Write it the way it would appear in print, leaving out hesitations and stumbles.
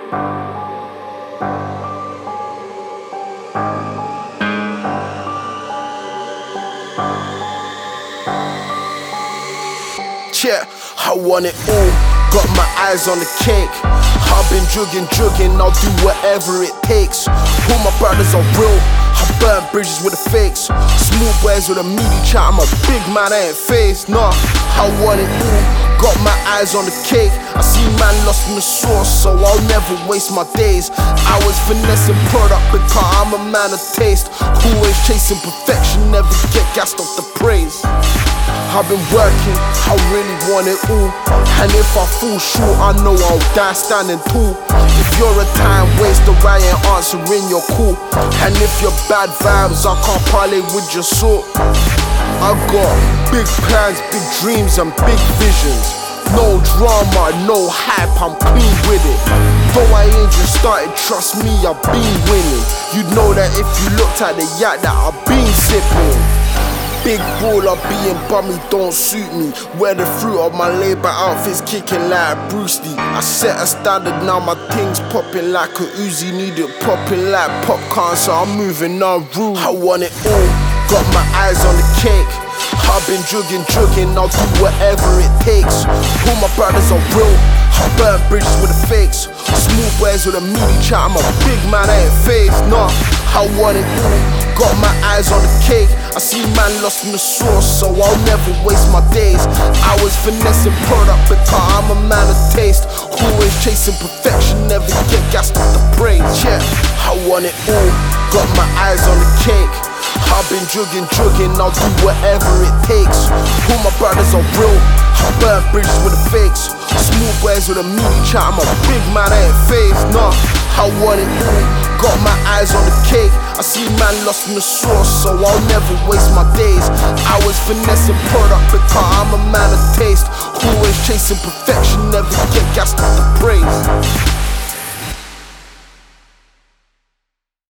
Yeah, I want it all, got my eyes on the cake. I've been jugging, I'll do whatever it takes. All my brothers are real, I burn bridges with the fakes. Smooth ways with a meaty chat, I'm a big man, I ain't phased. Nah, I want it all, got my eyes on the cake. I see man lost in the sauce, so I'll never waste my days. I was finessing product because I'm a man of taste. Always chasing perfection, never get gassed off the praise. I've been working, I really want it all. And if I fall short, I know I'll die standing tall. If you're a time waster, I ain't answering your call. And if you're bad vibes, I can't parlay with your sort. I got big plans, big dreams and big visions. No drama, no hype, I'm clean with it. Though I ain't just started, trust me, I've been winning. You'd know that if you looked at the yacht that I've been sipping. Big baller being bummy don't suit me. Wear the fruit of my labor, outfits kicking like Bruce Lee. I set a standard, now my things popping like a Uzi. Need it popping like popcorn, so I'm moving on rude. I want it all, got my eyes on the cake. I've been jugging, I'll do whatever it takes. All my brothers are real, I burn bridges with the fakes. Smooth ways with a meaty chat, I'm a big man, I ain't phased. Nah, I want it all, got my eyes on the cake. I see man lost in the sauce, so I'll never waste my days. I was finessing product because I'm a man of taste. Always chasing perfection, never get gassed off the praise. Yeah, I want it all, got my eyes on the cake. I've been jugging, I'll do whatever it takes. All my brothers are real, I burn bridges with the fakes. Smooth ways with a meaty chat, I'm a big man, I ain't phased. Nah, I want it all, got my eyes on the cake. I see man lost in the sauce, so I'll never waste my days. I was finessing product because I'm a man of taste. Always chasing perfection, never get gassed off the praise.